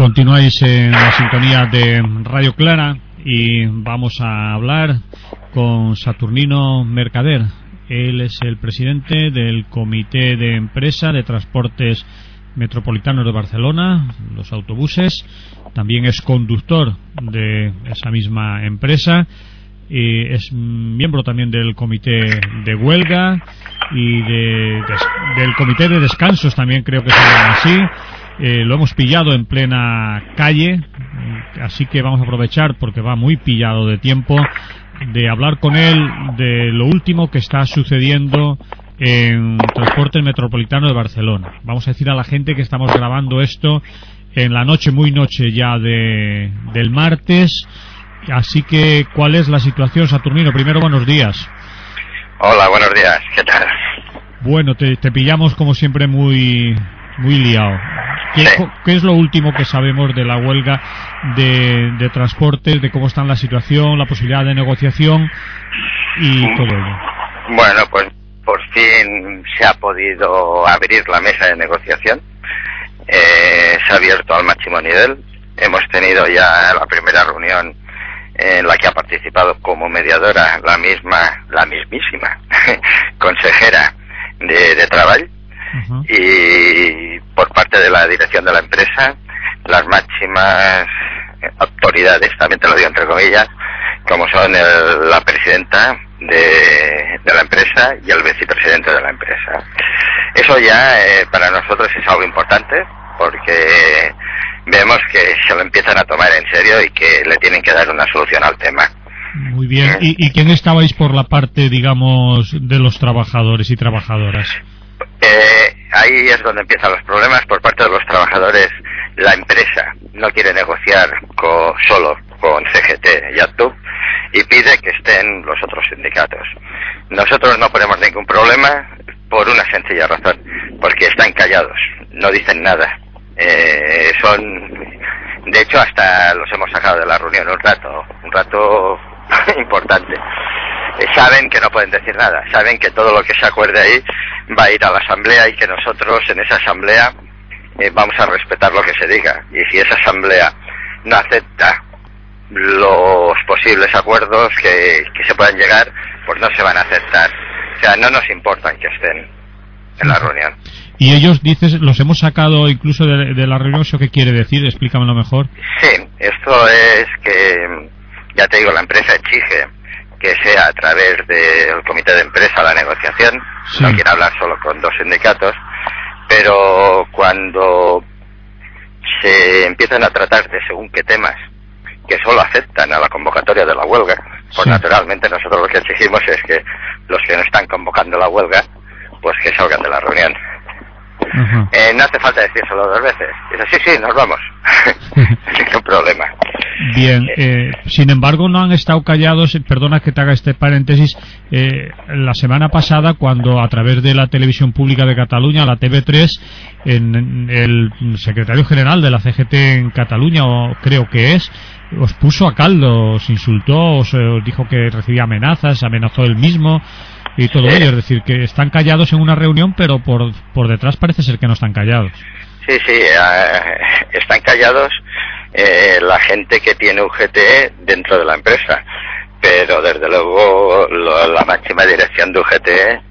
Continuáis en la sintonía de Radio Clara y vamos a hablar con Saturnino Mercader. Él es el presidente del Comité de Empresa de Transportes Metropolitanos de Barcelona, los autobuses. También es conductor de esa misma empresa. Y es miembro también del comité de huelga y del comité de descansos, también creo que se llama así. Lo hemos pillado en plena calle, así que vamos a aprovechar, porque va muy pillado de tiempo, de hablar con él de lo último que está sucediendo en Transportes Metropolitano de Barcelona. Vamos a decir a la gente que estamos grabando esto en la noche, muy noche ya del martes. Así que, ¿cuál es la situación, Saturnino? Primero, buenos días. Hola, buenos días. ¿Qué tal? Bueno, te pillamos como siempre muy liado. Sí. ¿Qué es lo último que sabemos de la huelga de transportes, de cómo está la situación, la posibilidad de negociación y todo ello? Bueno, pues por fin se ha podido abrir la mesa de negociación. Se ha abierto al máximo nivel. Hemos tenido ya la primera reunión en la que ha participado como mediadora la mismísima consejera de Trabajo. Uh-huh. Y por parte de la dirección de la empresa, las máximas autoridades, también te lo digo entre comillas, como son la presidenta de la empresa y el vicepresidente de la empresa. Eso ya para nosotros es algo importante, porque vemos que se lo empiezan a tomar en serio y que le tienen que dar una solución al tema. Muy bien. ¿Y quién estabais por la parte, digamos, de los trabajadores y trabajadoras? Ahí es donde empiezan los problemas. Por parte de los trabajadores, la empresa no quiere negociar solo con CGT y ATUB y pide que estén los otros sindicatos. Nosotros no ponemos ningún problema por una sencilla razón, porque están callados, no dicen nada. De hecho, hasta los hemos sacado de la reunión un rato importante. Saben que no pueden decir nada, saben que todo lo que se acuerde ahí va a ir a la asamblea y que nosotros en esa asamblea vamos a respetar lo que se diga. Y si esa asamblea no acepta los posibles acuerdos que se puedan llegar, pues no se van a aceptar. O sea, no nos importan que estén en la reunión. Y ellos, dices, los hemos sacado incluso de la reunión. ¿Eso qué quiere decir? Explícamelo mejor. Sí, esto es que, ya te digo, la empresa exige que sea a través del comité de empresa la negociación. Sí. No quiere hablar solo con dos sindicatos, pero cuando se empiezan a tratar de según qué temas que solo afectan a la convocatoria de la huelga, pues sí, naturalmente nosotros lo que exigimos es que los que no están convocando la huelga, pues que salgan de la reunión. Uh-huh. No hace falta decírselo dos veces. Dice, sí, nos vamos. Sin problema. Bien, sin embargo no han estado callados, perdona que te haga este paréntesis, la semana pasada cuando a través de la televisión pública de Cataluña, la TV3, el secretario general de la CGT en Cataluña, o creo que es, os puso a caldo, os insultó, os dijo que recibía amenazas, amenazó él mismo y todo ello, es decir, que están callados en una reunión, pero por detrás parece ser que no están callados. Sí, están callados la gente que tiene UGT dentro de la empresa, pero desde luego la máxima dirección de UGT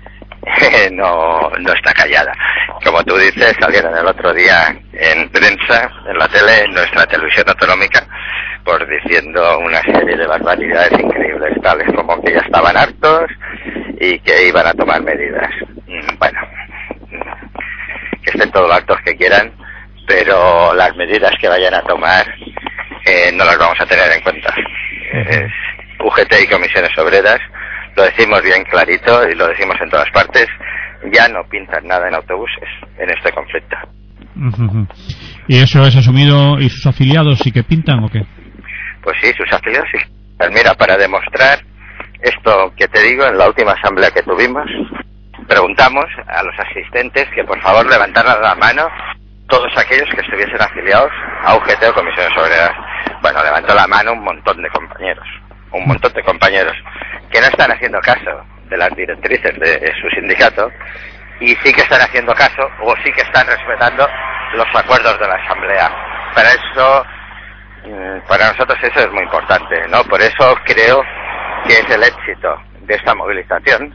no está callada. Como tú dices, salieron el otro día en prensa, en la tele, en nuestra televisión autonómica, por diciendo una serie de barbaridades increíbles, tales como que ya estaban hartos y que iban a tomar medidas. Bueno, que estén todos los actos que quieran, pero las medidas que vayan a tomar no las vamos a tener en cuenta. UGT y comisiones obreras, lo decimos bien clarito y lo decimos en todas partes, ya no pintan nada en autobuses en este conflicto. Uh-huh. ¿Y eso es asumido? ¿Y sus afiliados sí que pintan o qué? Pues sí, sus afiliados sí. Pues mira, para demostrar esto que te digo, en la última asamblea que tuvimos, preguntamos a los asistentes que por favor levantaran la mano todos aquellos que estuviesen afiliados a UGT o comisiones obreras. Bueno, levantó la mano un montón de compañeros que no están haciendo caso de las directrices de su sindicato y sí que están haciendo caso o sí que están respetando los acuerdos de la asamblea. para nosotros eso es muy importante, ¿no? Por eso creo que es el éxito de esta movilización,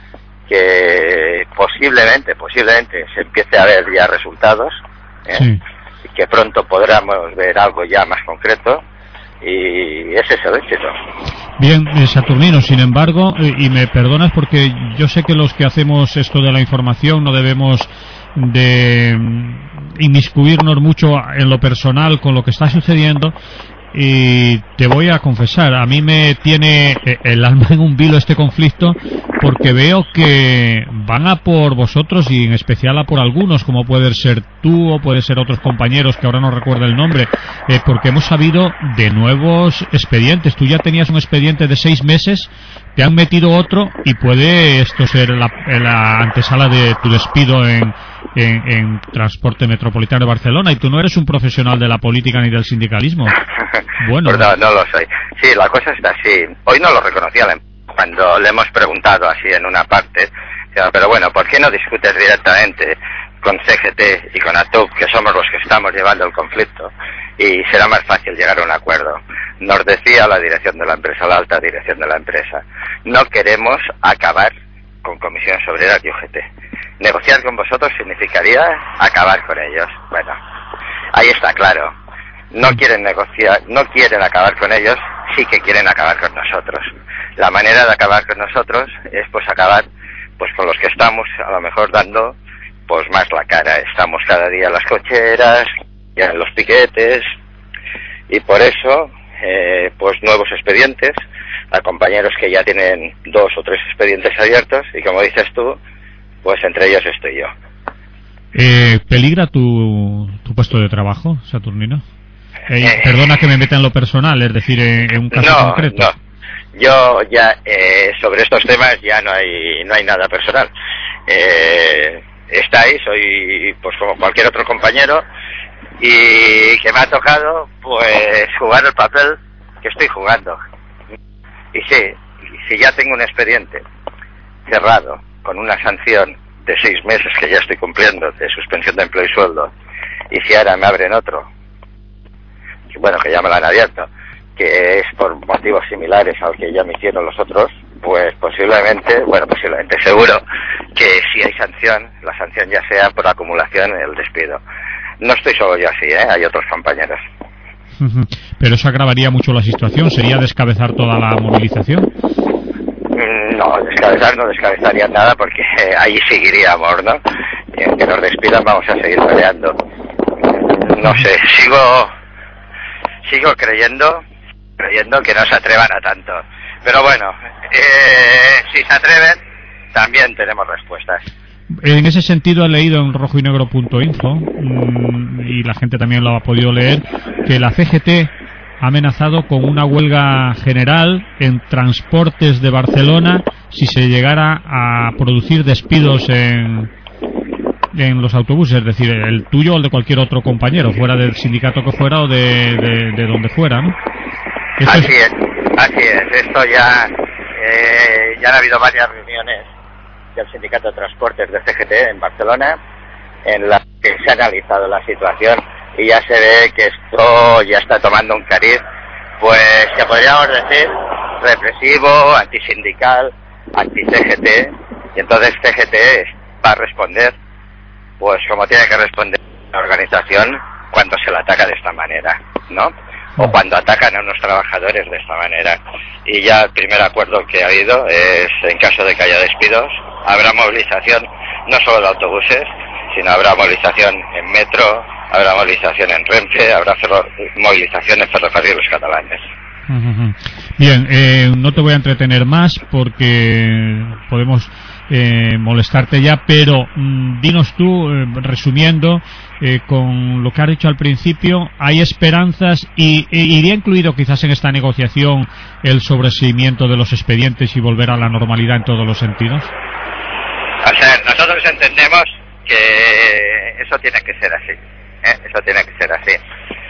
que posiblemente se empiece a ver ya resultados, sí, y que pronto podremos ver algo ya más concreto, y ese es el éxito. Bien, Saturnino, sin embargo, y me perdonas porque yo sé que los que hacemos esto de la información no debemos de inmiscuirnos mucho en lo personal con lo que está sucediendo, y te voy a confesar, a mí me tiene el alma en un vilo este conflicto, porque veo que van a por vosotros, y en especial a por algunos, como puede ser tú o puede ser otros compañeros que ahora no recuerdo el nombre, porque hemos sabido de nuevos expedientes. Tú ya tenías un expediente de 6 meses, te han metido otro, y puede esto ser la antesala de tu despido en Transporte Metropolitano de Barcelona, y tú no eres un profesional de la política ni del sindicalismo. Bueno, pues no lo soy. Sí, la cosa está así. Hoy no lo reconocía cuando le hemos preguntado así en una parte, pero bueno, ¿por qué no discutes directamente con CGT y con ATUC, que somos los que estamos llevando el conflicto, y será más fácil llegar a un acuerdo? Nos decía la dirección de la empresa, la alta dirección de la empresa, no queremos acabar con Comisiones Obreras y UGT. Negociar con vosotros significaría acabar con ellos. Bueno, ahí está claro. No quieren negociar, no quieren acabar con ellos, sí que quieren acabar con nosotros. La manera de acabar con nosotros es pues acabar pues con los que estamos a lo mejor dando pues más la cara. Estamos cada día en las cocheras, ya en los piquetes, y por eso pues nuevos expedientes a compañeros que ya tienen 2 o 3 expedientes abiertos, y como dices tú, pues entre ellos estoy yo. ¿Peligra tu puesto de trabajo, Saturnino? Perdona que me meta en lo personal, es decir, en un caso concreto. No. Yo ya sobre estos temas ya no hay nada personal. Está ahí, soy pues como cualquier otro compañero, y que me ha tocado pues jugar el papel que estoy jugando. Y sí, si ya tengo un expediente cerrado con una sanción de 6 meses que ya estoy cumpliendo de suspensión de empleo y sueldo, y si ahora me abren otro, bueno, que ya me lo han abierto, que es por motivos similares al que ya me hicieron los otros, pues posiblemente seguro que si hay sanción, la sanción ya sea por acumulación en el despido. No estoy solo yo así, hay otros compañeros. Pero eso agravaría mucho la situación, ¿sería descabezar toda la movilización? No, no descabezaría nada, porque ahí seguiríamos, ¿no? Y aunque nos despidan vamos a seguir peleando. No sé, sigo creyendo que no se atrevan a tanto. Pero bueno, si se atreven, también tenemos respuestas. En ese sentido, he leído en rojinegro.info, y la gente también lo ha podido leer, que la CGT ha amenazado con una huelga general en transportes de Barcelona si se llegara a producir despidos en los autobuses, es decir, el tuyo o el de cualquier otro compañero, fuera del sindicato que fuera o de donde fuera, ¿no? Así es. Esto ya han habido varias reuniones del Sindicato de Transportes de CGT en Barcelona, en las que se ha analizado la situación, y ya se ve que esto ya está tomando un cariz, pues que podríamos decir represivo, antisindical, anti-CGT, y entonces CGT va a responder pues como tiene que responder la organización cuando se la ataca de esta manera, ¿no? O cuando atacan a unos trabajadores de esta manera. Y ya el primer acuerdo que ha habido es, en caso de que haya despidos, habrá movilización no solo de autobuses, sino habrá movilización en metro, habrá movilización en Renfe, habrá movilización en ferrocarriles catalanes. Bien, no te voy a entretener más porque podemos molestarte ya, pero dinos tú, resumiendo, con lo que has dicho al principio, ¿hay esperanzas y iría incluido quizás en esta negociación el sobreseimiento de los expedientes y volver a la normalidad en todos los sentidos? O sea, nosotros entendemos que eso tiene que ser así, eso tiene que ser así.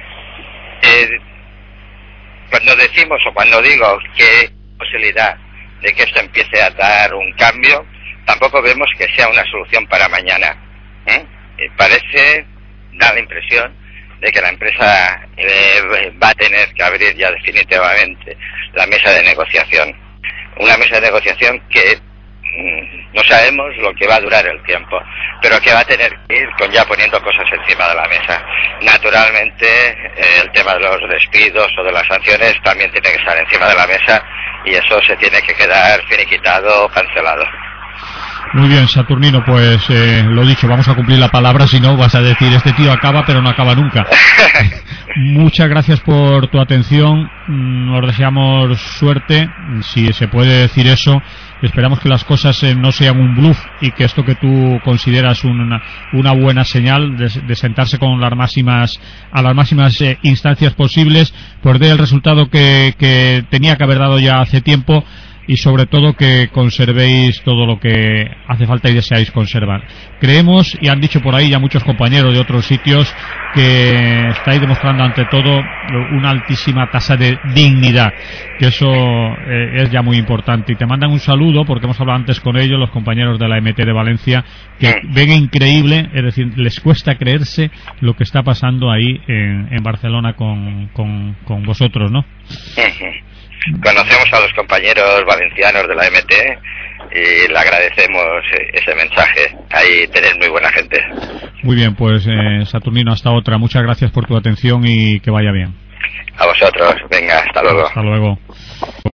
Cuando decimos o cuando digo que hay posibilidad de que esto empiece a dar un cambio, tampoco vemos que sea una solución para mañana. Da la impresión de que la empresa va a tener que abrir ya definitivamente la mesa de negociación. Una mesa de negociación que no sabemos lo que va a durar el tiempo, pero que va a tener que ir con ya poniendo cosas encima de la mesa. Naturalmente, el tema de los despidos o de las sanciones también tiene que estar encima de la mesa y eso se tiene que quedar finiquitado, cancelado. Muy bien, Saturnino, pues lo dicho, vamos a cumplir la palabra, si no vas a decir, este tío acaba pero no acaba nunca. Muchas gracias por tu atención, nos deseamos suerte, si se puede decir eso. Esperamos que las cosas no sean un bluff y que esto que tú consideras una buena señal de sentarse con las máximas instancias posibles, pues dé el resultado que tenía que haber dado ya hace tiempo, y sobre todo que conservéis todo lo que hace falta y deseáis conservar. Creemos, y han dicho por ahí ya muchos compañeros de otros sitios, que estáis demostrando ante todo una altísima tasa de dignidad, que eso es ya muy importante. Y te mandan un saludo, porque hemos hablado antes con ellos, los compañeros de la MT de Valencia, que ven increíble, es decir, les cuesta creerse lo que está pasando ahí en Barcelona con vosotros, ¿no? Conocemos a los compañeros valencianos de la MT y le agradecemos ese mensaje. Ahí tenéis muy buena gente. Muy bien, pues Saturnino, hasta otra. Muchas gracias por tu atención y que vaya bien. A vosotros. Venga, hasta luego. Hasta luego.